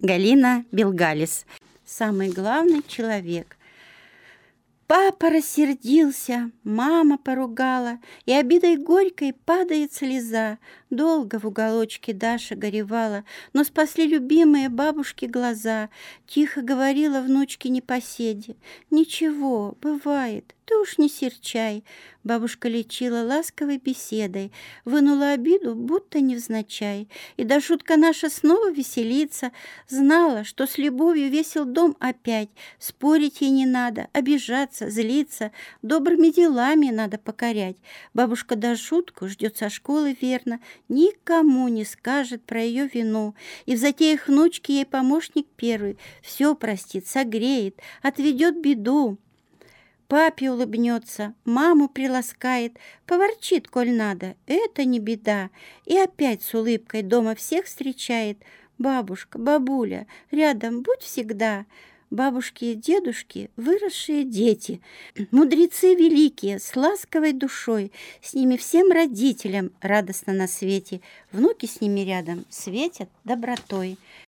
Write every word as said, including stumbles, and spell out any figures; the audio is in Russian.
Галина Белгалис. Самый главный человек. Папа рассердился, мама поругала, и обидой горькой падает слеза. Долго в уголочке Даша горевала, но спасли любимые бабушки глаза. Тихо говорила внучке непоседе: «Ничего, бывает, ты уж не серчай». Бабушка лечила ласковой беседой, вынула обиду, будто невзначай. И да шутка наша снова веселится, знала, что с любовью весел дом опять. Спорить ей не надо, обижаться, злиться, добрыми делами надо покорять. Бабушка да шутку ждет со школы верно, никому не скажет про ее вину. И в затеях внучки ей помощник первый все простит, согреет, отведет беду. Папе улыбнется, маму приласкает, поворчит, коль надо, это не беда. И опять с улыбкой дома всех встречает. Бабушка, бабуля, рядом будь всегда. Бабушки и дедушки — выросшие дети, мудрецы великие, с ласковой душой, с ними всем родителям радостно на свете, внуки с ними рядом светят добротой.